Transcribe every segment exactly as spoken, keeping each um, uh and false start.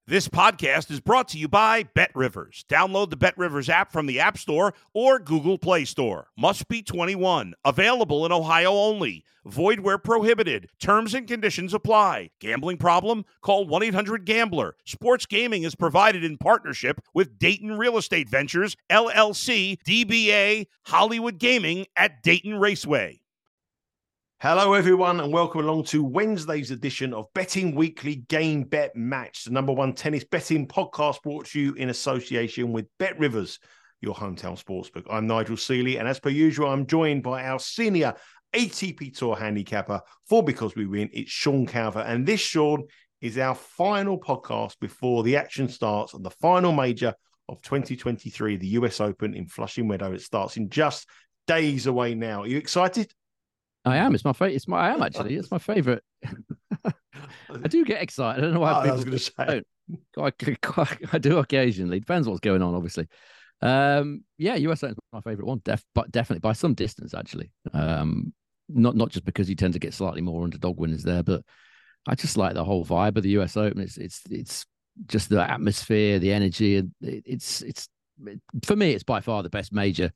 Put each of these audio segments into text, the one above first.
This podcast is brought to you by BetRivers. Download the BetRivers app from the App Store or Google Play Store. Must be twenty-one. Available in Ohio only. Void where prohibited. Terms and conditions apply. Gambling problem? Call one eight hundred gambler. Sports gaming is provided in partnership with Dayton Real Estate Ventures, L L C, D B A, Hollywood Gaming at Dayton Raceway. Hello, everyone, and welcome along to Wednesday's edition of Betting Weekly Game Bet Match, the number one tennis betting podcast brought to you in association with BetRivers, your hometown sportsbook. I'm Nigel Seeley, and as per usual, I'm joined by our senior A T P Tour handicapper for Because We Win. It's Sean Calver, and this, Sean, is our final podcast before the action starts on the final major of twenty twenty-three, the U S Open in Flushing Meadow. It starts in just days away now. Are you excited? I am. It's my favorite. It's my. I am actually. It's my favorite. I do get excited. I don't know why oh, people I was going to say. don't. Quite, quite, I do occasionally. Depends what's going on, obviously. Um, yeah, U S Open's my favorite one, def, but definitely by some distance, actually. Um, not not just because you tend to get slightly more underdog winners there, but I just like the whole vibe of the U S Open. It's it's it's just the atmosphere, the energy, and it, it's it's for me, it's by far the best major.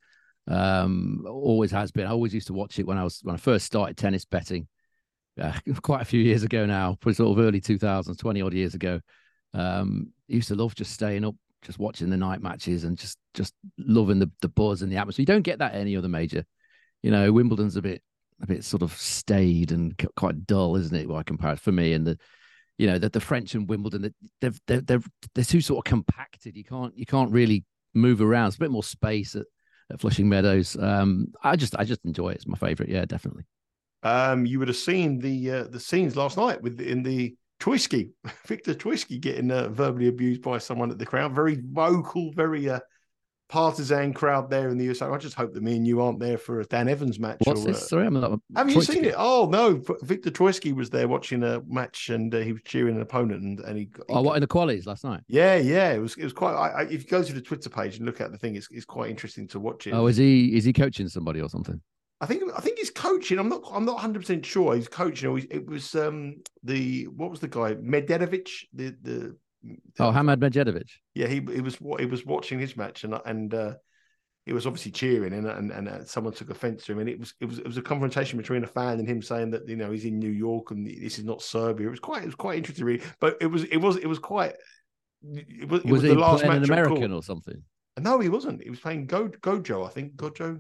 Um, always has been. I always used to watch it when I was when I first started tennis betting, uh, quite a few years ago now, probably sort of early two thousands, twenty odd years ago. Um, used to love just staying up, just watching the night matches, and just just loving the the buzz and the atmosphere. You don't get that at any other major. You know, Wimbledon's a bit a bit sort of staid and quite dull, isn't it? By comparison, for me, and the you know the the French and Wimbledon, they're they're they're they're too sort of compacted. You can't you can't really move around. It's a bit more space at at Flushing Meadows. Um, I just, I just enjoy it. It's my favorite. Yeah, definitely. Um, you would have seen the uh, the scenes last night with in the Troitsky, Victor Troitsky getting uh, verbally abused by someone at the crowd. Very vocal, very uh, partisan crowd there in the U S A. I just hope that me and you aren't there for a Dan Evans match. What's or, this? Uh, Sorry, I'm not. Have you seen it? Oh no, Victor Troitsky was there watching a match and uh, he was cheering an opponent and, and he. he oh, what in the qualies last night? Yeah, yeah, it was it was quite. I, I, if you go to the Twitter page and look at the thing, it's it's quite interesting to watch it. Oh, is he is he coaching somebody or something? I think I think he's coaching. I'm not I'm not one hundred percent sure. He's coaching. It was um the what was the guy Medvedev, the the. Oh, Hamad Medvedev. Yeah, he he was he was watching his match and and. Uh, He was obviously cheering, and and and uh, someone took offence to him, and it was it was it was a confrontation between a fan and him saying that you know he's in New York and this is not Serbia. It was quite it was quite interesting, really. But it was it was it was quite. It was, it was, was he the last playing match an American or something? No, he wasn't. He was playing Go Gojo, I think Gojo.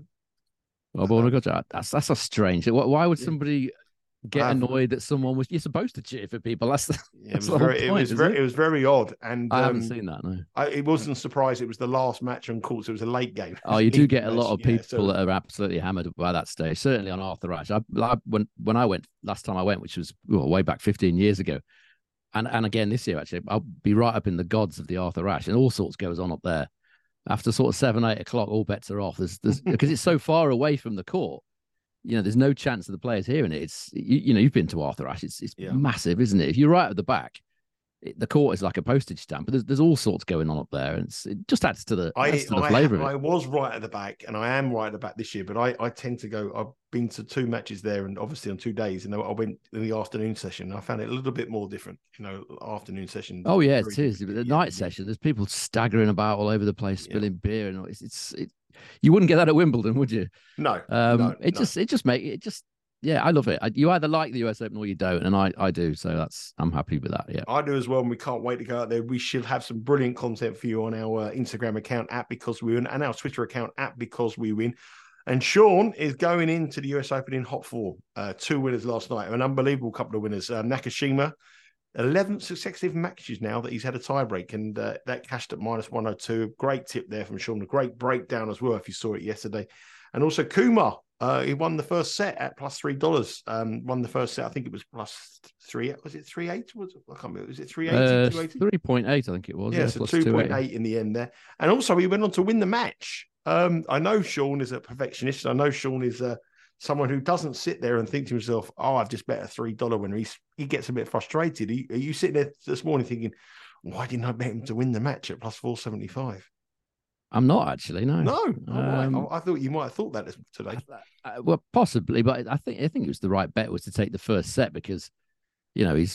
Oh, but uh, Gojo, that's that's a strange. Why would somebody get I've, annoyed that someone was? You're supposed to cheer for people. That's, the, yeah, that's it was very point, it was very it? it was very odd, and I um, haven't seen that. No, I, it wasn't surprised. It was the last match on courts. It was a late game. Oh, you do get a lot of people yeah, so, that are absolutely hammered by that stage. Certainly on Arthur Ashe. I, I when when I went last time I went, which was well, way back fifteen years ago, and and again this year actually, I'll be right up in the gods of the Arthur Ashe, and all sorts goes on up there. After sort of seven eight o'clock, all bets are off. There's there's because it's so far away from the court. You know, there's no chance of the players hearing it. It's you, you know, you've been to Arthur Ashe. It's it's yeah. massive, isn't it? If you're right at the back, it, the court is like a postage stamp. But there's there's all sorts going on up there, and it's, it just adds to the, I, adds to the I, flavour of it. I was right at the back, and I am right at the back this year. But I, I tend to go. I've been to two matches there, and obviously on two days. And I went in the afternoon session. And I found it a little bit more different. You know, afternoon session. Oh yeah, it is. But the yeah, night yeah. session, there's people staggering about all over the place, spilling yeah. beer, and it's it's. It, you wouldn't get that at Wimbledon, would you? No. Um, no it no. just it just make it just. Yeah, I love it. I, you either like the U S Open or you don't, and I, I do. So that's I'm happy with that. Yeah, I do as well, and we can't wait to go out there. We should have some brilliant content for you on our uh, Instagram account at Because We Win and our Twitter account at Because We Win. And Sean is going into the U S Open in hot form. Uh, two winners last night, an unbelievable couple of winners. Uh, Nakashima, eleven successive matches now that he's had a tiebreak, and uh, that cashed at minus one oh two. Great tip there from Sean. A great breakdown as well if you saw it yesterday. And also Kumar. Uh, he won the first set at plus three dollars. Um, won the first set. I think it was plus three. Was it three eight? Was it? I can't remember. Was it three eighty? Uh, three point eight. I think it was. Yeah, yeah so two point eight in the end there. And also, he went on to win the match. Um, I know Sean is a perfectionist. I know Sean is uh, someone who doesn't sit there and think to himself, "Oh, I've just bet a three dollar winner." He's, he gets a bit frustrated. He, are you sitting there this morning thinking, "Why didn't I bet him to win the match at plus four seventy five?" I'm not actually. No, no. Um, oh, I, I thought you might have thought that today. Uh, well, possibly, but I think I think it was the right bet was to take the first set because, you know, he's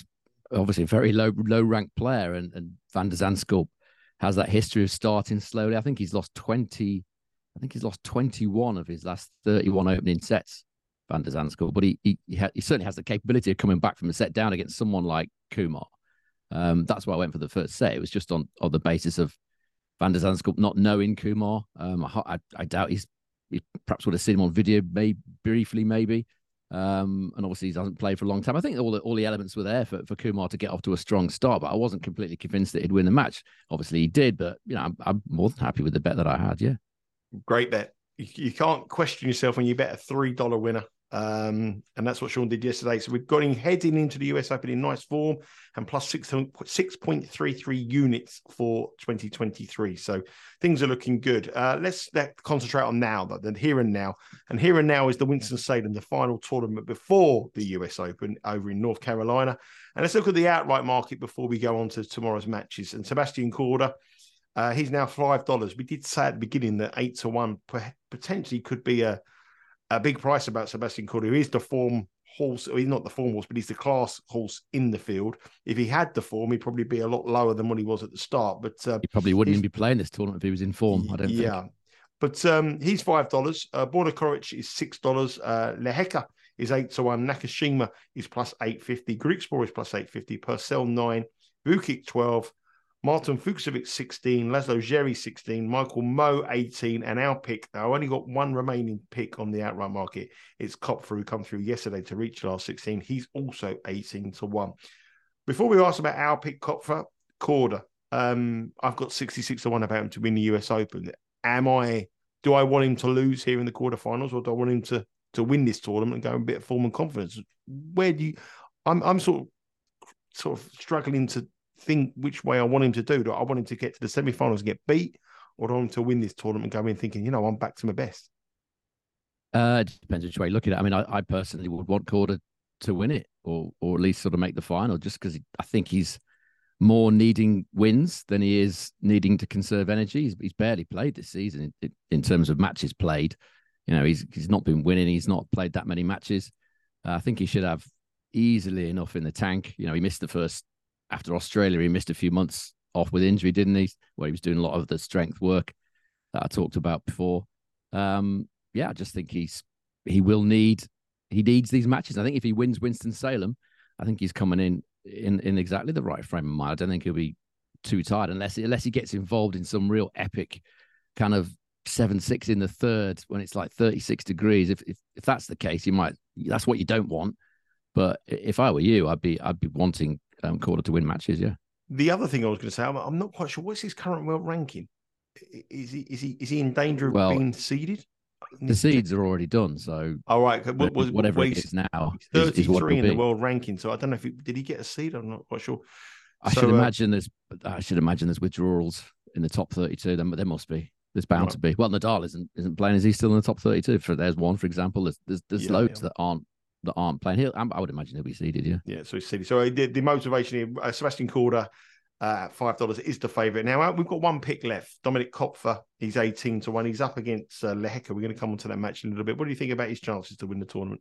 obviously a very low low ranked player, and, and Van der Zandschulp has that history of starting slowly. I think he's lost twenty. I think he's lost twenty-one of his last thirty-one opening sets, Van der Zandschulp. But he he, he, ha- he certainly has the capability of coming back from a set down against someone like Kumar. Um, that's why I went for the first set. It was just on, on the basis of Van der Zandschulp not knowing Kumar. Um, I, I, I doubt he's he perhaps would have seen him on video, maybe briefly, maybe. Um, and obviously he hasn't played for a long time. I think all the all the elements were there for, for Kumar to get off to a strong start, but I wasn't completely convinced that he'd win the match. Obviously he did, but you know, I'm, I'm more than happy with the bet that I had. Yeah, great bet. You, you can't question yourself when you bet a three dollar winner. Um, and that's what Sean did yesterday. So we've got him heading into the U S Open in nice form and plus six, six point three three units for twenty twenty-three. So things are looking good. Uh, let's let concentrate on now, though, the here and now. And here and now is the Winston-Salem, the final tournament before the U S Open over in North Carolina. And let's look at the outright market before we go on to tomorrow's matches. And Sebastian Korda, uh, he's now five dollars. We did say at the beginning that eight to one potentially could be a A big price about Sebastian Korda, who is the form horse, or he's not the form horse, but he's the class horse in the field. If he had the form, he'd probably be a lot lower than what he was at the start. But uh, he probably wouldn't even be playing this tournament if he was in form. I don't yeah. think. Yeah, but um, he's five dollars. Uh, Borna Coric is six dollars. Uh, Lehecka is eight to one. Nakashima is plus eight fifty. Griekspoor is plus eight fifty. Purcell nine. Vukic twelve. Martin Fucsovic sixteen, Laszlo Djere sixteen, Michael Moe eighteen, and our pick. Now, I only got one remaining pick on the outright market. It's Kopfer, who come through yesterday to reach last sixteen. He's also eighteen to one. Before we ask about our pick, Kopfer, Korda, um, I've got sixty-six to one about him to win the U S Open. Am I, do I want him to lose here in the quarterfinals, or do I want him to to win this tournament and go in a bit of form and confidence? Where do you, I'm, I'm sort of, sort of struggling to think which way I want him to do. Do I want him to get to the semi-finals and get beat, or do I want him to win this tournament and go in thinking, you know, I'm back to my best? Uh, it depends which way you look at it. I mean, I, I personally would want Korda to win it, or or at least sort of make the final, just because I think he's more needing wins than he is needing to conserve energy. He's, he's barely played this season in, in terms of matches played. You know, he's he's not been winning. He's not played that many matches. Uh, I think he should have easily enough in the tank. You know, he missed the first. After Australia, he missed a few months off with injury, didn't he? Where he was doing a lot of the strength work that I talked about before. Um, yeah, I just think he's he will need he needs these matches. I think if he wins Winston-Salem, I think he's coming in in in exactly the right frame of mind. I don't think he'll be too tired unless unless he gets involved in some real epic kind of seven six in the third when it's like thirty-six degrees. If if if that's the case, you might that's what you don't want. But if I were you, I'd be I'd be wanting um, Korda to win matches. Yeah. The other thing I was going to say, I'm, I'm not quite sure. What's his current world ranking? Is he is he is he in danger of well, being seeded? The seeds are already done. So all right, what, was, whatever well, it is now, he's thirty-three is, is what in be. the world ranking. So I don't know if he, did he get a seed. I'm not quite sure. I so, should uh, imagine there's I should imagine there's withdrawals in the top thirty-two. Then there must be. There's bound right. to be. Well, Nadal isn't isn't playing. Is he still in the top thirty-two? For there's one, for example. There's there's, there's yeah, loads yeah. that aren't. that aren't playing. He'll, I would imagine he'll be seeded, yeah. Yeah, so he's seeded. So the, the motivation here, uh, Sebastian Korda uh, at five dollars is the favourite. Now, uh, we've got one pick left. Dominic Kopfer, he's eighteen to one. He's up against uh, Lehecka. We're going to come on to that match in a little bit. What do you think about his chances to win the tournament?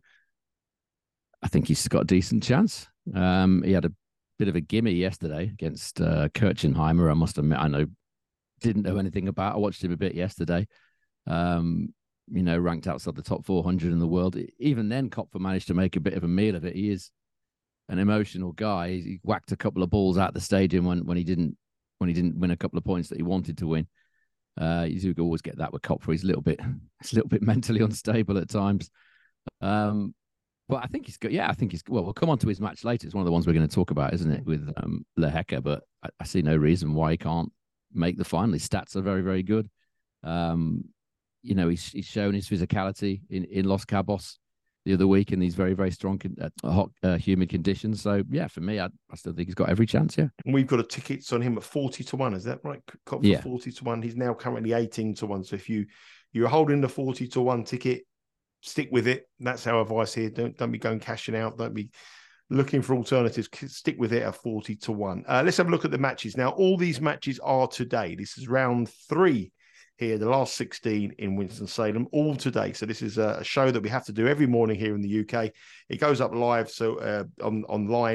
I think he's got a decent chance. Um, he had a bit of a gimme yesterday against uh, Kirchenheimer. I must admit, I know, didn't know anything about. I watched him a bit yesterday. Um, you know, ranked outside the top four hundred in the world. Even then, Kopfer managed to make a bit of a meal of it. He is an emotional guy. He whacked a couple of balls out the stadium when, when he didn't when he didn't win a couple of points that he wanted to win. Uh, you do always get that with Kopfer. He's a little bit, he's a little bit mentally unstable at times. Um, but I think he's good. Yeah, I think he's well. We'll come on to his match later. It's one of the ones we're going to talk about, isn't it, with um, Lehecka? But I, I see no reason why he can't make the final. His stats are very, very good. Um, You know, he's, he's shown his physicality in, in Los Cabos the other week in these very, very strong, uh, hot, uh, humid conditions. So, yeah, for me, I, I still think he's got every chance, yeah. And we've got a tickets on him at forty to one. Is that right? Kopfer yeah. forty to one. He's now currently eighteen to one. So if you, you're holding the forty to one ticket, stick with it. That's our advice here. Don't, don't be going cashing out. Don't be looking for alternatives. Stick with it at forty to one. Uh, let's have a look at the matches. Now, all these matches are today. This is round three. Here, the last sixteen in Winston-Salem, all today. So this is a show that we have to do every morning here in the U K. It goes up live, so uh, on online.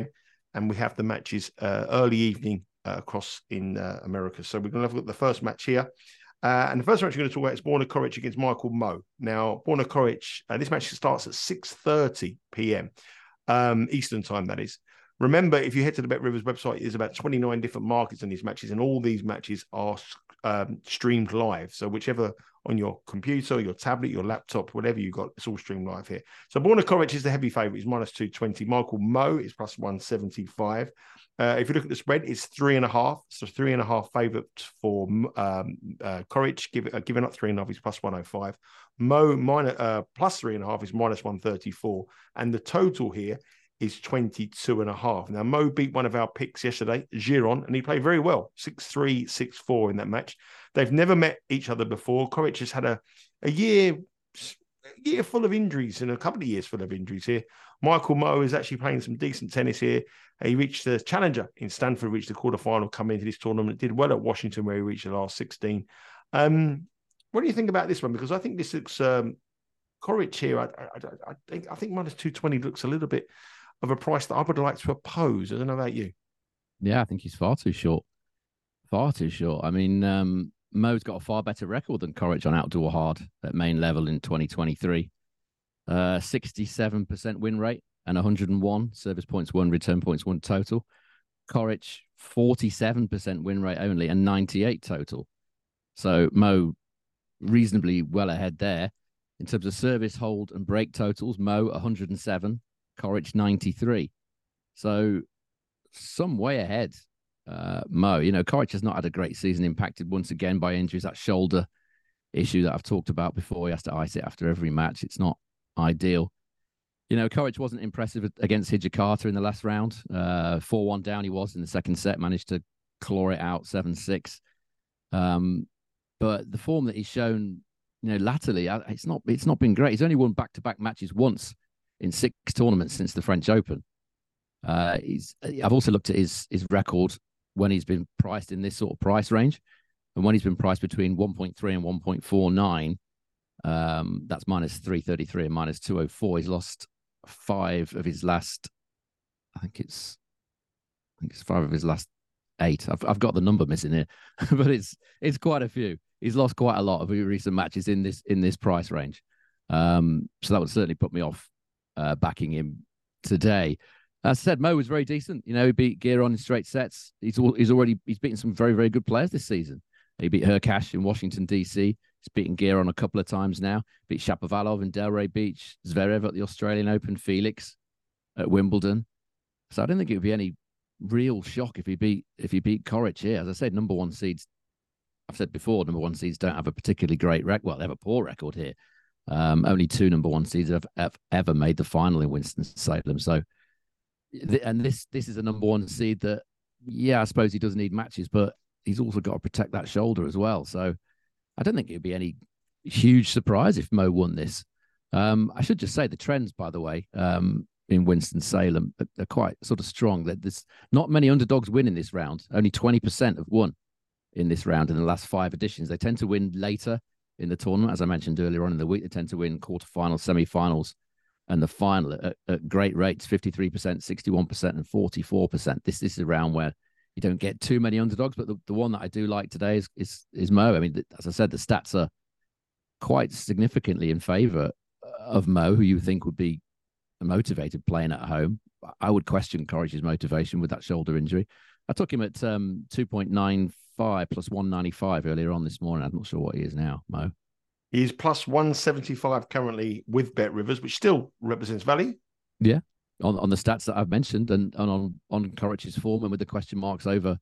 and we have the matches uh, early evening uh, across in uh, America. So we're going to have a look at the first match here. Uh, and the first match we're going to talk about is Borna Coric against Michael Mmoh. Now, Borna Coric, uh, this match starts at six thirty p.m. Um, Eastern time, that is. Remember, if you head to the BetRivers website, there's about twenty-nine different markets in these matches, and all these matches are um, streamed live. So whichever on your computer, your tablet, your laptop, whatever you got, it's all streamed live here. So Borna Coric is the heavy favourite. He's minus two twenty. Michael Mmoh is plus one seventy-five. Uh, if you look at the spread, it's three and a half. So three and a half favourite for um, uh, Coric. Give, uh, giving up three and a half, he's plus one oh five. Mmoh minus, uh, plus three and a half is minus one thirty-four. And the total here is twenty-two and a half. Now, Mmoh beat one of our picks yesterday, Giron, and he played very well, six three, six four in that match. They've never met each other before. Coric has had a, a year a year full of injuries and a couple of years full of injuries here. Michael Mmoh is actually playing some decent tennis here. He reached the challenger in Stanford, reached the quarterfinal, come into this tournament, did well at Washington where he reached the last sixteen. Um, what do you think about this one? Because I think this looks, um, Coric here, I, I, I, think, I think minus two twenty looks a little bit of a price that I would like to oppose. I don't know about you. Yeah, I think he's far too short. Far too short. I mean, um, Mo's got a far better record than Coric on outdoor hard at main level in twenty twenty-three. Uh, sixty-seven percent win rate and one hundred one service points won, return points won total. Coric, forty-seven percent win rate only and ninety-eight total. So Mo reasonably well ahead there. In terms of service, hold and break totals, Mo one hundred seven, Coric ninety-three. So some way ahead. Uh, Mo, you know, Coric has not had a great season, impacted once again by injuries. That shoulder issue that I've talked about before, he has to ice it after every match. It's not ideal. You know, Coric wasn't impressive against Hijikata in the last round. Uh, four one down he was in the second set, managed to claw it out seven six. Um, but the form that he's shown, you know, latterly, it's not it's not been great. He's only won back-to-back matches once in six tournaments since the French Open. Uh, he's I've also looked at his his record when he's been priced in this sort of price range, and when he's been priced between one point three and one point four nine, um, that's minus three thirty-three and minus two oh four. He's lost five of his last, I think it's, I think it's five of his last eight. I've I've got the number missing here, but it's it's quite a few. He's lost quite a lot of recent matches in this in this price range. Um, so that would certainly put me off uh, backing him today. As I said, Mo was very decent. You know, he beat Giron in straight sets. He's all, he's already he's beaten some very, very good players this season. He beat Hurkacz in Washington, D C. He's beaten Giron a couple of times now. Beat Shapovalov in Delray Beach. Zverev at the Australian Open. Felix at Wimbledon. So I don't think it would be any real shock if he beat if he beat Coric here. As I said, number one seeds, I've said before, number one seeds don't have a particularly great record. Well, they have a poor record here. Um, only two number one seeds have, have ever made the final in Winston-Salem. So, and this this is a number one seed that, yeah, I suppose he does need matches, but he's also got to protect that shoulder as well. So I don't think it would be any huge surprise if Mo won this. Um, I should just say the trends, by the way, um, in Winston-Salem are, are quite sort of strong. That there's not many underdogs win in this round. Only twenty percent have won in this round in the last five editions. They tend to win later in the tournament. As I mentioned earlier on in the week, they tend to win quarterfinals, semi-finals, and the final at, at great rates, fifty-three percent, sixty-one percent, and forty-four percent. This, this is a round where you don't get too many underdogs, but the, the one that I do like today is is, is Mo. I mean, as I said, the stats are quite significantly in favour of Mo, who you think would be motivated playing at home. I would question Coric's motivation with that shoulder injury. I took him at um, two point nine five plus one ninety-five earlier on this morning. I'm not sure what he is now, Mo. He's plus one seventy-five currently with BetRivers, which still represents value. Yeah, on on the stats that I've mentioned, and, and on on Coric's form, and with the question marks over,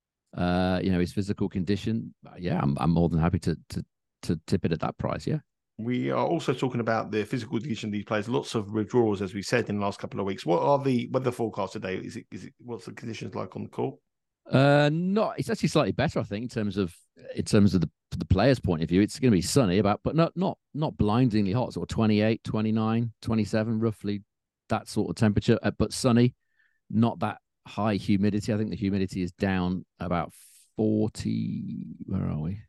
uh, you know, his physical condition. Yeah, I'm I'm more than happy to to to tip it at that price. Yeah. We are also talking about the physical condition of these players. Lots of withdrawals, as we said in the last couple of weeks. What are the weather forecasts today? Is it is it what's the conditions like on the court? Uh, not. It's actually slightly better, I think, in terms of in terms of the the player's point of view. It's going to be sunny, about, but not not not blindingly hot. Sort of twenty-eight, twenty-nine, twenty-seven, roughly that sort of temperature. Uh, but sunny, not that high humidity. I think the humidity is down about forty. Where are we?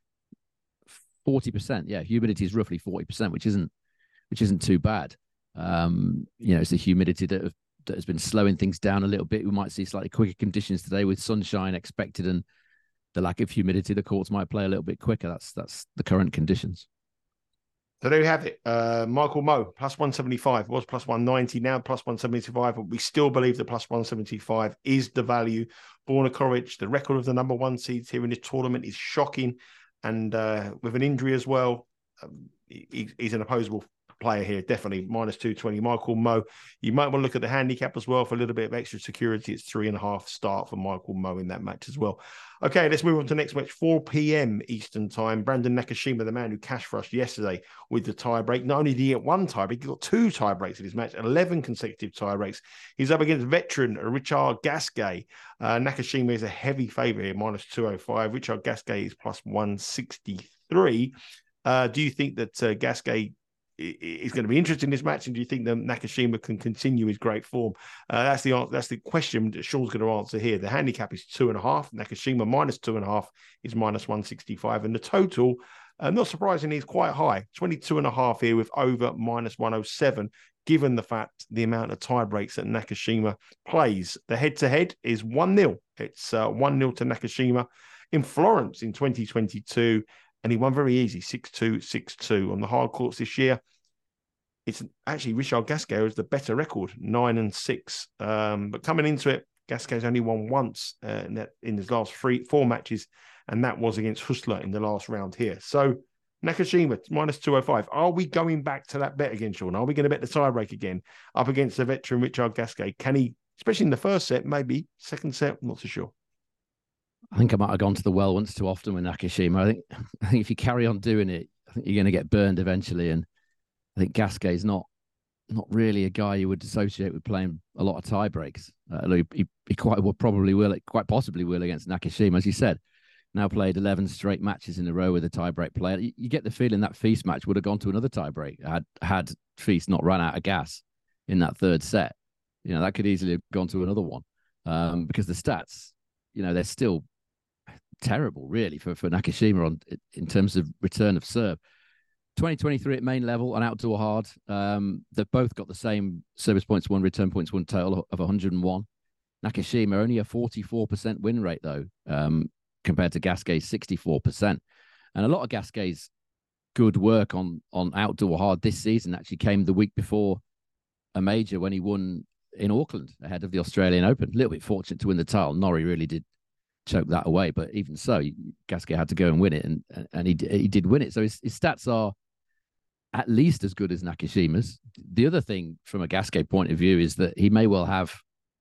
forty percent. Yeah, humidity is roughly forty percent, which isn't which isn't too bad. Um, you know, it's the humidity that that has been slowing things down a little bit. We might see slightly quicker conditions today with sunshine expected and the lack of humidity. The courts might play a little bit quicker. That's that's the current conditions. So there you have it. Uh, Michael Mmoh, plus one seventy-five, was plus one ninety, now plus one seventy-five, but we still believe that plus one seventy-five is the value. Borna Coric, the record of the number one seeds here in this tournament is shocking. And uh, with an injury as well, um, he, he's an opposable player here, definitely. minus two twenty. Michael Mmoh. You might want to look at the handicap as well for a little bit of extra security. It's three and a half start for Michael Mmoh in that match as well. Okay, let's move on to the next match. four p.m. Eastern time. Brandon Nakashima, the man who cashed for us yesterday with the tie break. Not only did he get one tie break, he got two tie breaks in his match, eleven consecutive tie breaks. He's up against veteran Richard Gasquet. Uh, Nakashima is a heavy favourite here, minus two oh five. Richard Gasquet is plus one sixty-three. Uh, do you think that uh, Gasquet is going to be interested in this match, and do you think that Nakashima can continue his great form? Uh, that's the that's the question that Sean's going to answer here. The handicap is two and a half. Nakashima minus two and a half is minus one sixty-five, and the total, uh, not surprisingly, is quite high, twenty-two and a half here with over minus one oh seven. Given the fact the amount of tie breaks that Nakashima plays, the head-to-head is one nil. It's uh, one nil to Nakashima in Florence in twenty twenty-two. And he won very easy, six two, six two. On the hard courts this year, it's actually Richard Gasquet has the better record, nine and six. Um, but coming into it, Gasquet's only won once uh, in, that, in his last three, four matches, and that was against Hussler in the last round here. So Nakashima, minus two oh five. Are we going back to that bet again, Sean? Are we going to bet the tiebreak again up against the veteran Richard Gasquet? Can he, especially in the first set, maybe second set, I'm not so sure. I think I might have gone to the well once too often with Nakashima. I think I think if you carry on doing it, I think you're going to get burned eventually. And I think Gasquet is not not really a guy you would associate with playing a lot of tie breaks. Uh, he, he quite will probably will, quite possibly will against Nakashima, as you said. Now played eleven straight matches in a row with a tie break player. You, you get the feeling that Feast match would have gone to another tie break had had Feast not run out of gas in that third set. You know, that could easily have gone to another one um, because the stats, you know, they're still terrible, really, for, for Nakashima on in terms of return of serve. twenty twenty-three at main level on outdoor hard. Um, they've both got the same service points one, return points one total of one hundred and one. Nakashima only a forty-four percent win rate, though, um, compared to Gasquet's sixty-four percent. And a lot of Gasquet's good work on, on outdoor hard this season actually came the week before a major when he won in Auckland ahead of the Australian Open. A little bit fortunate to win the title. Norrie really did choke that away, but even so, Gasquet had to go and win it, and and he he did win it. So his, his stats are at least as good as Nakashima's. The other thing from a Gasquet point of view is that he may well have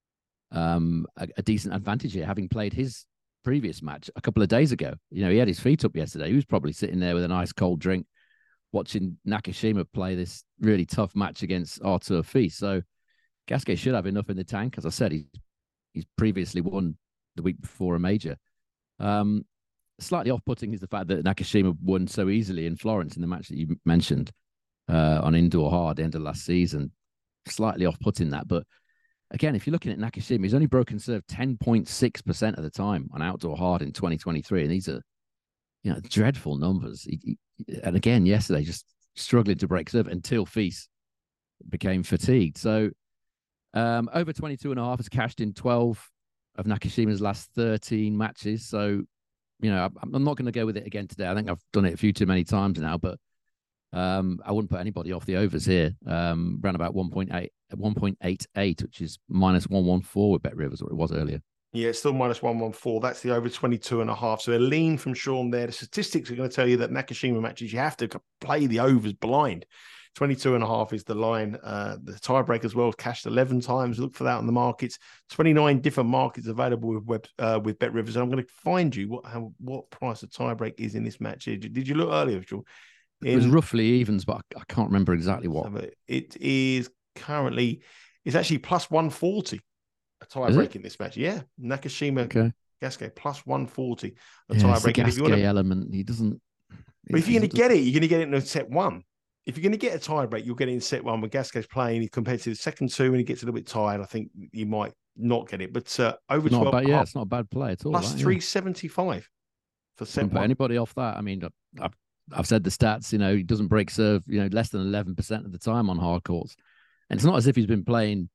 um, a, a decent advantage here, having played his previous match a couple of days ago. You know, he had his feet up yesterday. He was probably sitting there with a nice cold drink, watching Nakashima play this really tough match against Artur Feast. So Gasquet should have enough in the tank. As I said, he's he's previously won the week before a major. Um, slightly off-putting is the fact that Nakashima won so easily in Florence in the match that you mentioned uh, on indoor hard end of last season. Slightly off-putting that, but again, if you're looking at Nakashima, he's only broken serve ten point six percent of the time on outdoor hard in twenty twenty-three, and these are, you know, dreadful numbers. He, he, and again, yesterday, just struggling to break serve until Feast became fatigued. So um, over twenty-two and a half has cashed in twelve of Nakashima's last thirteen matches. So, you know, I'm, I'm not going to go with it again today. I think I've done it a few too many times now, but um, I wouldn't put anybody off the overs here. Um, around about one point eight, one point eight eight, which is minus one fourteen with Bet Rivers, or it was earlier. Yeah, it's still minus one fourteen. That's the over twenty-two and a half. So a lean from Sean there. The statistics are going to tell you that Nakashima matches, you have to play the overs blind. twenty-two and a half is the line. Uh, the tiebreak as well, cashed eleven times. Look for that on the markets. twenty-nine different markets available with web, uh, with Bet Rivers. And I'm going to find you what how, what price the tiebreak is in this match here. Did you look earlier, Sean? In, it was roughly evens, but I, I can't remember exactly what. It is currently, it's actually plus one forty, a tiebreak in this match. Yeah, Nakashima, okay. Gasquet, plus one forty, a yeah, tiebreak. Gasquet if you want to, element, he doesn't... But if you're going to get it, you're going to get it in set one. If you're going to get a tiebreak, you'll get it in set one. When Gasquet's playing, compared to the second two, and he gets a little bit tired, I think you might not get it. But uh, over not twelve, bad, yeah, it's not a bad play at all. Plus right? three seventy-five for set one. Put anybody off that? I mean, I've, I've said the stats. You know, he doesn't break serve. You know, less than eleven percent of the time on hard courts, and it's not as if he's been playing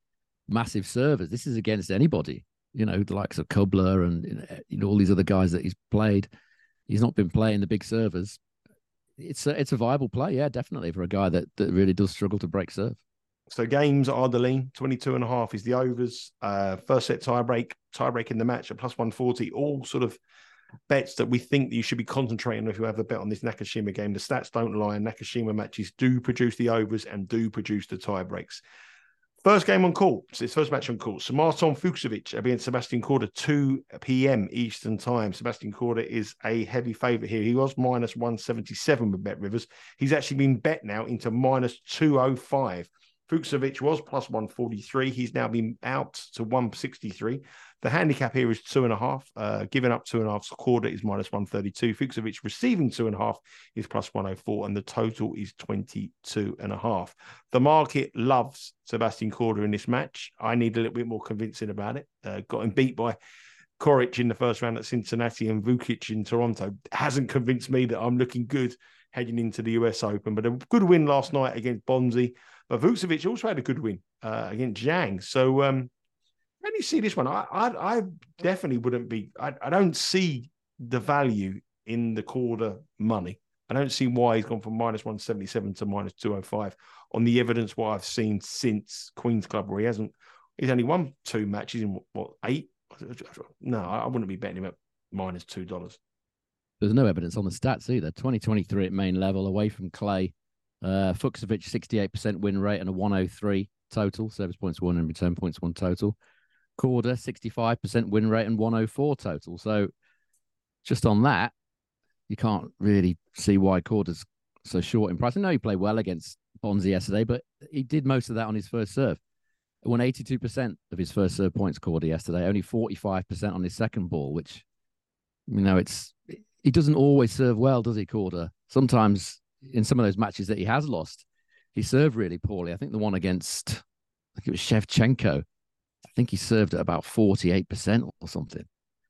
massive servers. This is against anybody, you know, the likes of Kubler and you know all these other guys that he's played. He's not been playing the big servers. It's a, it's a viable play, yeah, definitely, for a guy that, that really does struggle to break serve. So games are the lean, twenty-two and a half is the overs. Uh, first set tie break, tie break in the match at plus one forty, all sort of bets that we think that you should be concentrating on if you have a bet on this Nakashima game. The stats don't lie, and Nakashima matches do produce the overs and do produce the tie breaks. First game on court, so it's first match on court. So Marton Fucsovics against Sebastian Korda, two p.m. Eastern time. Sebastian Korda is a heavy favourite here. He was minus one seventy-seven with Bet Rivers. He's actually been bet now into minus two oh five. Fucsovics was plus one forty-three. He's now been out to one sixty-three. The handicap here is two and a half. Uh, giving up two and a half, Korda is minus one thirty-two. Fucsovics receiving two and a half is plus one oh four, and the total is twenty-two and a half. The market loves Sebastian Korda in this match. I need a little bit more convincing about it. Uh, got him beat by Coric in the first round at Cincinnati and Vukic in Toronto. Hasn't convinced me that I'm looking good heading into the U S Open, but a good win last night against Bonzi. But Vucevic also had a good win uh, against Zhang. So um, how do you see this one? I I, I definitely wouldn't be. I, I don't see the value in the Korda money. I don't see why he's gone from minus one seventy-seven to minus two oh five on the evidence what I've seen since Queen's Club, where he hasn't. He's only won two matches in what, what eight? No, I wouldn't be betting him at minus two dollars. There's no evidence on the stats either. twenty twenty-three at main level, away from clay. Uh, Fucsovics, sixty-eight percent win rate and a one oh three total. Service points one and return points one total. Korda, sixty-five percent win rate and one oh four total. So just on that, you can't really see why Korda's so short in price. I know he played well against Bonzi yesterday, but he did most of that on his first serve. He won eighty-two percent of his first serve points, Korda, yesterday. Only forty-five percent on his second ball, which, you know, it's... He doesn't always serve well, does he, Korda? Sometimes in some of those matches that he has lost, he served really poorly. I think the one against, I think it was Shevchenko, I think he served at about forty-eight percent or something.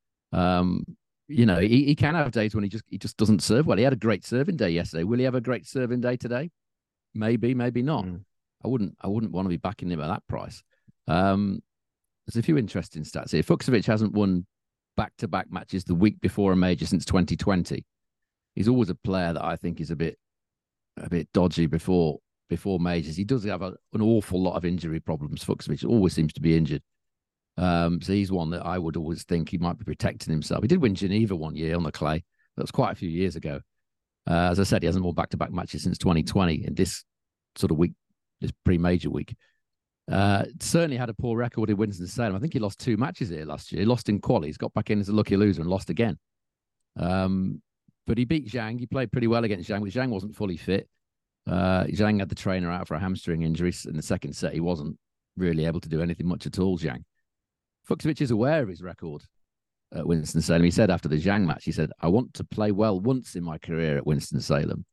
Um, you know, he, he can have days when he just he just doesn't serve well. He had a great serving day yesterday. Will he have a great serving day today? Maybe, maybe not. Mm. I wouldn't I wouldn't want to be backing him at that price. Um, there's a few interesting stats here. Fucsovics hasn't won back-to-back matches the week before a major since twenty twenty. He's always a player that I think is a bit a bit dodgy before before majors. He does have a, an awful lot of injury problems. Fucsovics always seems to be injured. Um, so he's one that I would always think he might be protecting himself. He did win Geneva one year on the clay. That was quite a few years ago. Uh, as I said, he hasn't won back-to-back matches since twenty twenty in this sort of week, this pre-major week. Uh, certainly had a poor record in Winston-Salem. I think he lost two matches here last year. He lost in quali. He's got back in as a lucky loser and lost again. Um, but he beat Zhang. He played pretty well against Zhang, but Zhang wasn't fully fit. Uh, Zhang had the trainer out for a hamstring injury in the second set. He wasn't really able to do anything much at all, Zhang. Fucsovics is aware of his record at Winston-Salem. He said after the Zhang match, he said, I want to play well once in my career at Winston-Salem.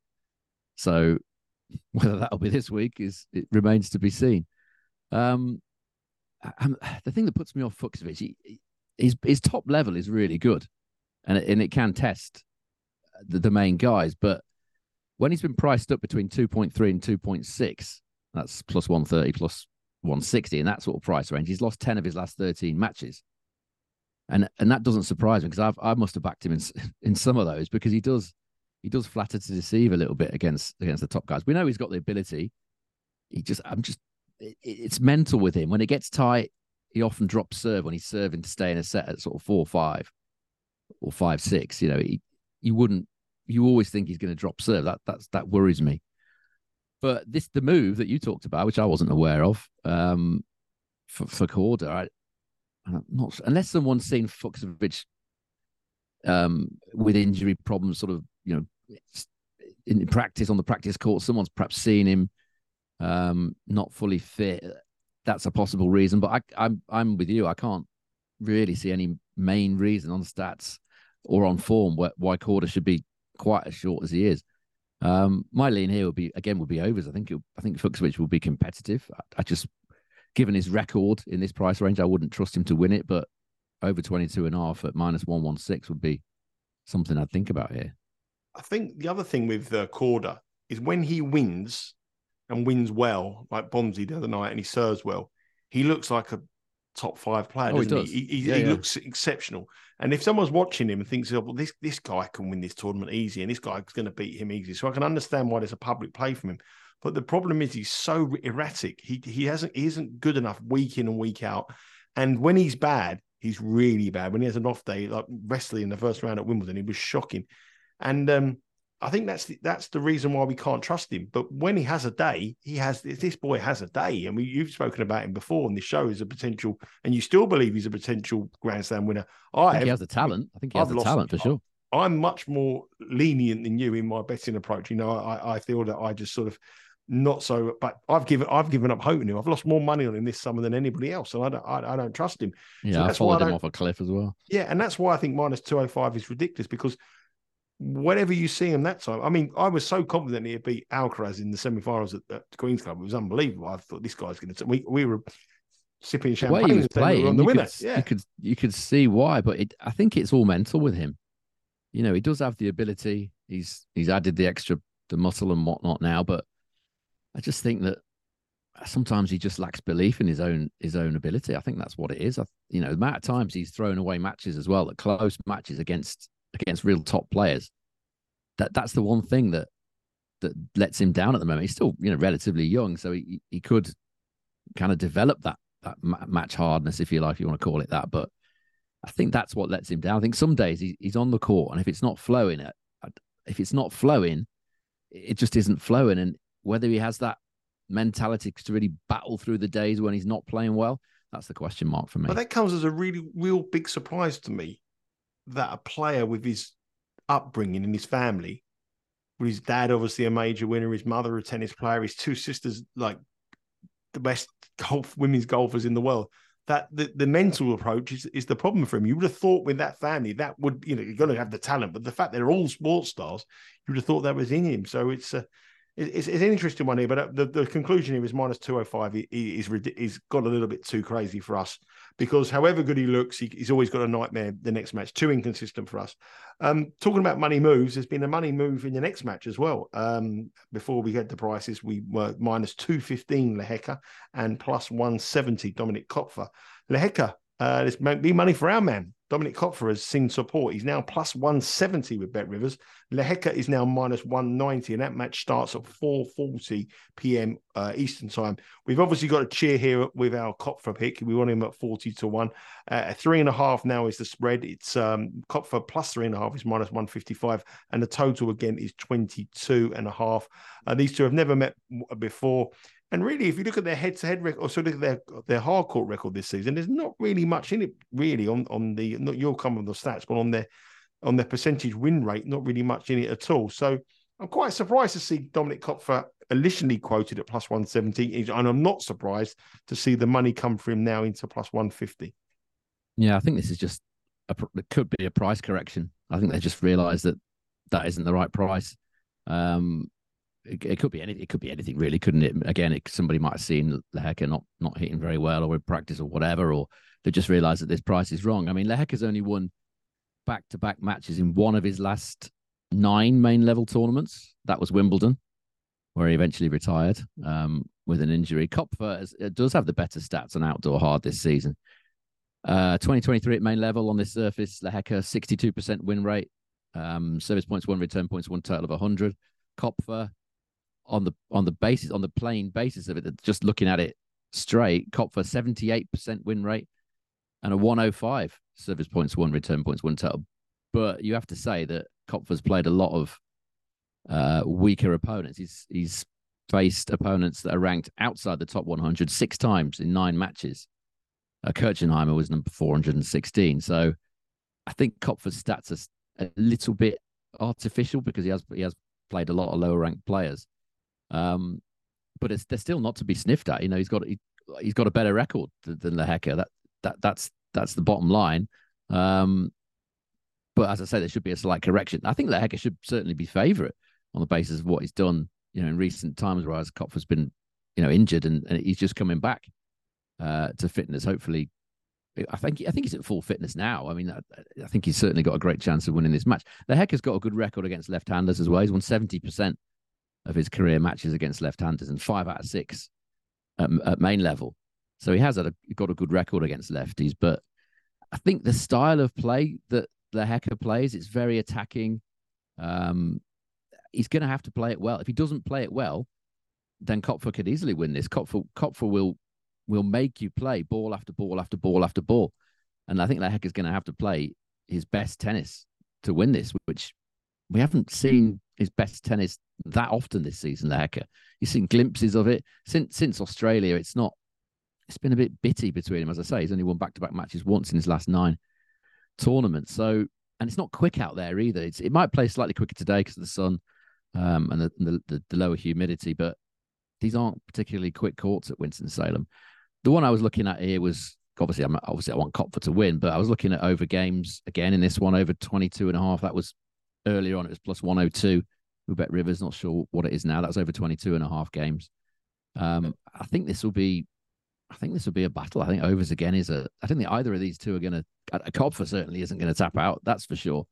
So whether that'll be this week is it remains to be seen. Um, I'm, the thing that puts me off Fucsovics, he, his his top level is really good, and it, and it can test the, the main guys. But when he's been priced up between two point three and two point six, that's plus one thirty, plus one sixty, in that sort of price range, he's lost ten of his last thirteen matches, and and that doesn't surprise me because I've I must have backed him in in some of those because he does he does flatter to deceive a little bit against against the top guys. We know he's got the ability. He just I'm just. It's mental with him. When it gets tight, he often drops serve when he's serving to stay in a set at sort of four five or five six. You know, he, you wouldn't. You always think he's going to drop serve. That that's that worries me. But this the move that you talked about, which I wasn't aware of, um, for for Korda. I, I'm not unless someone's seen Fucsovics um, with injury problems, sort of you know, in practice on the practice court. Someone's perhaps seen him. Um, not fully fit. That's a possible reason, but I, I'm I'm with you. I can't really see any main reason on stats or on form why, why Korda should be quite as short as he is. Um, my lean here would be again would be overs. I think it, I think Fucsovics will be competitive. I, I just, given his record in this price range, I wouldn't trust him to win it. But over twenty-two and a half at minus one one six would be something I'd think about here. I think the other thing with uh, Korda is when he wins. And wins well, like Bonzi the other night, and he serves well, he looks like a top five player, Oh, he doesn't does. he? He, he, Yeah, he yeah. looks exceptional. And if someone's watching him and thinks, oh, well, this this guy can win this tournament easy, and this guy's going to beat him easy, so I can understand why there's a public play from him. But the problem is he's so erratic. He he hasn't he isn't good enough week in and week out. And when he's bad, he's really bad. When he has an off day, like Wesley in the first round at Wimbledon, he was shocking. And um, I think that's the, that's the reason why we can't trust him. But when he has a day, he has this boy has a day, and we, you've spoken about him before on this show as a potential, and you still believe he's a potential Grand Slam winner. I, I think have, he has the talent. I think he has I've the lost, talent for sure. I'm much more lenient than you in my betting approach. You know, I, I feel that I just sort of not so, but I've given I've given up hope on him. I've lost more money on him this summer than anybody else, and I don't I, I don't trust him. Yeah, so I that's followed why I him off a cliff as well. Yeah, and that's why I think minus two oh five is ridiculous, because whenever you see him that time, I mean, I was so confident he'd beat Alcaraz in the semi-finals at, at Queen's Club. It was unbelievable. I thought this guy's going to. We we were sipping champagne. The way he was playing, on the you, winner. could, Yeah. you could you could see why, but it, I think it's all mental with him. You know, he does have the ability. He's he's added the extra the muscle and whatnot now, but I just think that sometimes he just lacks belief in his own his own ability. I think that's what it is. I, you know, the amount of times he's thrown away matches as well, the close matches against against real top players. That that's the one thing that that lets him down at the moment. He's still, you know, relatively young, so he he could kind of develop that that match hardness, if you like, if you want to call it that. But I think that's what lets him down. I think some days he, he's on the court, and if it's not flowing, if it's not flowing, it just isn't flowing. And whether he has that mentality to really battle through the days when he's not playing well, that's the question mark for me. But that comes as a really, real big surprise to me, that a player with his upbringing in his family, with his dad obviously a major winner, his mother a tennis player, his two sisters like the best golf women's golfers in the world, that the, the mental approach is, is the problem for him. You would have thought with that family that would, you know, you're going to have the talent, but the fact they're all sports stars, you would have thought that was in him. So it's a It's, it's an interesting one here, but the, the conclusion here is minus two oh five is is got a little bit too crazy for us, because however good he looks, he, he's always got a nightmare the next match. Too inconsistent for us. Um, talking about money moves, there's been a money move in the next match as well. Um, before we get the prices, we were minus two fifteen Lehecka and plus one seventy Dominic Kopfer. Lehecka, uh, this might be money for our man. Dominic Kopfer has seen support. He's now plus one seventy with Bet Rivers. Lehecka is now minus one ninety, and that match starts at four forty p.m. Uh, Eastern time. We've obviously got a cheer here with our Kopfer pick. We want him at forty to one. Uh, three and a half now is the spread. It's um, Kopfer plus three and a half is minus one fifty-five, and the total again is twenty-two and a half. Uh, these two have never met before. And really, if you look at their head-to-head record, or so look at their their hard court record this season, there's not really much in it, really, on on the not you'll come with the stats, but on their on their percentage win rate, not really much in it at all. So I'm quite surprised to see Dominic Kopfer initially quoted at plus one seventy, and I'm not surprised to see the money come for him now into plus one fifty. Yeah, I think this is just a, it could be a price correction. I think they just realised that that isn't the right price. Um, It, it could be anything. It could be anything, really, couldn't it? Again, it, somebody might have seen Lehecka not not hitting very well, or in practice, or whatever, or they just realised that this price is wrong. I mean, Lehecka's only won back-to-back matches in one of his last nine main level tournaments. That was Wimbledon, where he eventually retired um, with an injury. Kopfer has, does have the better stats on outdoor hard this season. Uh, twenty twenty-three at main level on this surface. Lehecka sixty-two percent win rate, um, service points one, return points one, total of one hundred. Kopfer, on the on the basis on the plain basis of it, just looking at it straight, Kopfer seventy-eight percent win rate and a one oh five service points one, return points one total. But you have to say that Kopfer's played a lot of uh, weaker opponents. He's he's faced opponents that are ranked outside the top one hundred six times in nine matches. Uh, Kirchenheimer was number four hundred sixteen. So I think Kopfer's stats are a little bit artificial, because he has he has played a lot of lower ranked players. Um, but it's they're still not to be sniffed at. You know, he's got he, he's got a better record than, than Lehecka. That that that's that's the bottom line. Um, but as I say, there should be a slight correction. I think Lehecka should certainly be favourite on the basis of what he's done, you know, in recent times, whereas Kopfer's been, you know, injured, and, and he's just coming back uh, to fitness. Hopefully, I think I think he's at full fitness now. I mean, I, I think he's certainly got a great chance of winning this match. Lehecka's got a good record against left-handers as well. He's won seventy percent of his career matches against left-handers, and five out of six at, at main level. So he has had a, got a good record against lefties, but I think the style of play that Lehecka plays, it's very attacking. Um, he's going to have to play it well. If he doesn't play it well, then Kopfer could easily win this. Kopfer, Kopfer will will make you play ball after ball after ball after ball. And I think Lehecka is going to have to play his best tennis to win this, which we haven't seen his best tennis that often this season, Lehecka. You've seen glimpses of it. Since since Australia, it's not, it's been a bit bitty between him. As I say, he's only won back-to-back matches once in his last nine tournaments. So, and it's not quick out there either. It's, it might play slightly quicker today because of the sun um, and, the, and the, the, the lower humidity, but these aren't particularly quick courts at Winston-Salem. The one I was looking at here was, obviously, I'm, obviously I want Kopfer to win, but I was looking at over games again in this one, over twenty-two and a half. That was earlier on, it was plus one oh two. We bet Rivers, not sure what it is now. That's over twenty-two and a half games. Um, I think this will be, I think this will be a battle. I think overs again is a, I don't think either of these two are going to, a Kopfer certainly isn't going to tap out. That's for sure.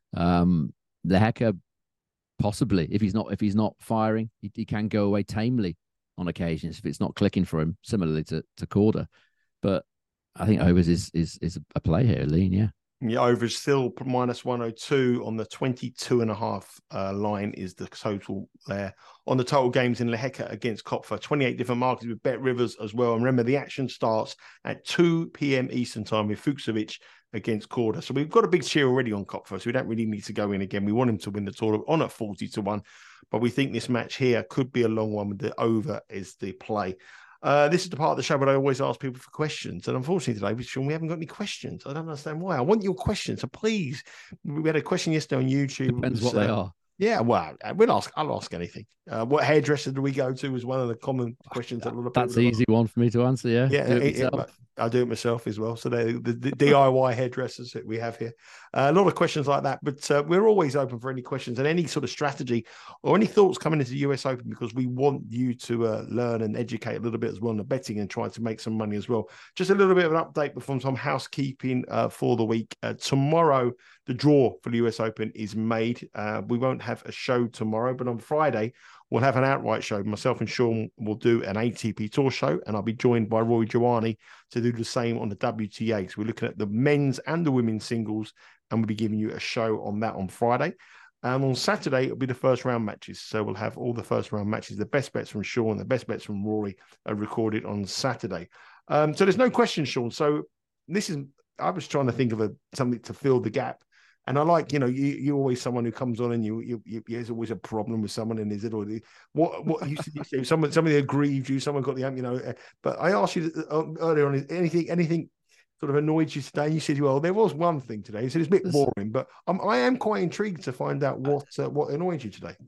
Um, Lehecka, possibly, if he's not, if he's not firing, he, he can go away tamely on occasions if it's not clicking for him, similarly to, to Korda. But I think overs is, is, is a play here, Lean. Yeah. Yeah, overs still minus one oh two on the twenty-two and a half uh, line is the total there. On the total games in Lehecka against Kopfer, twenty-eight different markets with Bet Rivers as well. And remember, the action starts at two p.m. Eastern time with Fucsovic against Korda. So we've got a big cheer already on Kopfer, so we don't really need to go in again. We want him to win the tournament on at forty to one, but we think this match here could be a long one with the over is the play. Uh, this is the part of the show where I always ask people for questions. And unfortunately today, Sean, we haven't got any questions. I don't understand why. I want your questions. So please, we had a question yesterday on YouTube. Depends was, what they uh, are. Yeah, well, we'll ask. I'll ask anything. Uh, what hairdresser do we go to is one of the common questions that a lot of people. That's the easy one for me to answer. Yeah, yeah, do it it, it, I do it myself as well. So the, the, the D I Y hairdressers that we have here, uh, a lot of questions like that. But uh, we're always open for any questions and any sort of strategy or any thoughts coming into the U S Open, because we want you to uh, learn and educate a little bit as well on the betting and try to make some money as well. Just a little bit of an update from some housekeeping uh, for the week. Uh, tomorrow, the draw for the U S Open is made. Uh, we won't have a show tomorrow, but on Friday, we'll have an outright show. Myself and Sean will do an A T P Tour show, and I'll be joined by Roy Giovanni to do the same on the W T A. So we're looking at the men's and the women's singles, and we'll be giving you a show on that on Friday. And on Saturday, it'll be the first round matches. So we'll have all the first round matches. The best bets from Sean, the best bets from Rory are recorded on Saturday. Um, so there's no question, Sean. So this is, I was trying to think of a something to fill the gap. And I like, you know, you, you're always someone who comes on and you, you, you there's always a problem with someone, and is it, or what, what you said, someone, somebody aggrieved you, someone got the, you know, but I asked you earlier on, anything, anything sort of annoyed you today? And you said, well, there was one thing today. You said it's a bit boring, but I'm, I am quite intrigued to find out what, uh, what annoyed you today.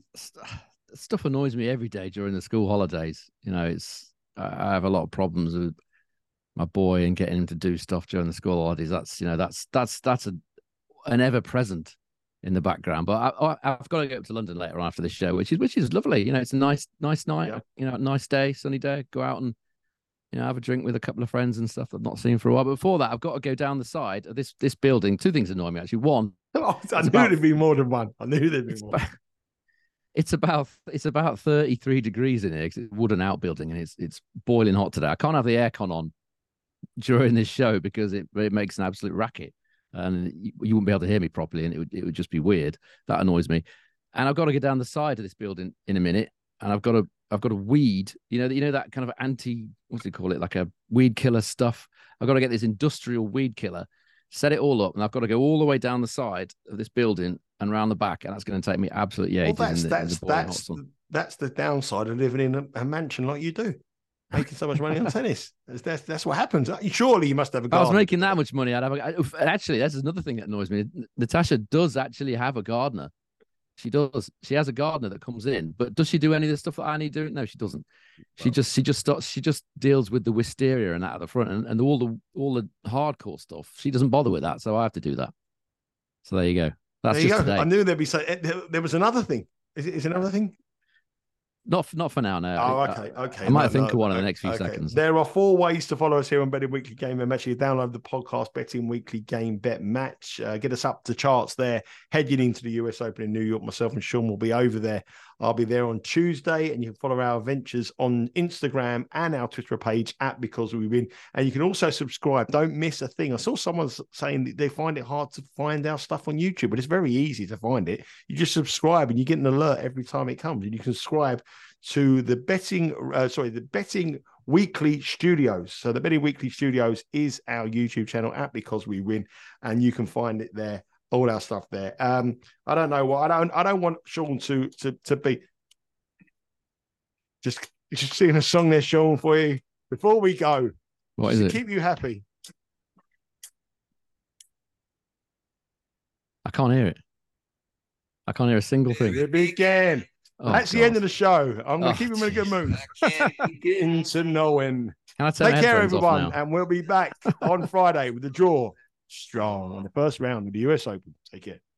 Stuff annoys me every day during the school holidays. You know, it's, I have a lot of problems with my boy and getting him to do stuff during the school holidays. That's, you know, that's, that's, that's a, an ever present in the background. But I, I, I've got to go up to London later on after this show, which is which is lovely. You know, it's a nice nice night. Yeah. You know, nice day, sunny day. Go out and, you know, have a drink with a couple of friends and stuff I've not seen for a while. But before that, I've got to go down the side of this this building. Two things annoy me actually. One, oh, I knew about, there'd be more than one. I knew there'd be it's more. About, it's about it's about thirty-three degrees in here. It's a wooden outbuilding and it's it's boiling hot today. I can't have the aircon on during this show because it, it makes an absolute racket. And you, you wouldn't be able to hear me properly, and it would it would just be weird. That annoys me. And I've got to get down the side of this building in a minute, and I've got to I've got to weed. You know, you know that kind of anti, what do you call it, like a weed killer stuff. I've got to get this industrial weed killer, set it all up, and I've got to go all the way down the side of this building and round the back, and that's going to take me absolutely ages. Well, that's in the, that's in the that's the, that's the downside of living in a, a mansion like you do. Making so much money on tennis. That's, that's what happens. Surely you must have a garden. I was making that much money. I'd have a, actually, that's another thing that annoys me. Natasha does actually have a gardener. She does. She has a gardener that comes in, but does she do any of the stuff that I need doing? No, she doesn't. She well, just she just starts. She just deals with the wisteria and that at the front, and, and all the all the hardcore stuff. She doesn't bother with that, so I have to do that. So there you go. That's there you just go. today. I knew there'd be so. There was another thing. Is it is another thing? Not for, not for now. No. Oh, I- okay, okay. I might No, think no, of one no, in the next few okay. seconds. There are four ways to follow us here on Betting Weekly Game Bet Match. You download the podcast Betting Weekly Game Bet Match. Uh, get us up to charts there. Heading into the U S Open in New York. Myself and Sean will be over there. I'll be there on Tuesday, and you can follow our adventures on Instagram and our Twitter page at Because We Win. And you can also subscribe. Don't miss a thing. I saw someone saying that they find it hard to find our stuff on YouTube, but it's very easy to find it. You just subscribe, and you get an alert every time it comes. And you can subscribe to the betting, uh, sorry, the Betting Weekly Studios. So the Betting Weekly Studios is our YouTube channel at Because We Win, and you can find it there. All our stuff there. Um, I don't know what I don't. I don't want Sean to to to be just just singing a song there, Sean, for you before we go. What is to it? Keep you happy. I can't hear it. I can't hear a single thing. The begin. Oh, That's the God. end of the show. I'm going to Oh, keep him in a good mood. I can't Getting to know him. Can I turn Take my care, headphones off everyone, now? and we'll be back on Friday with the draw strong on the first round of the U S Open. Take care.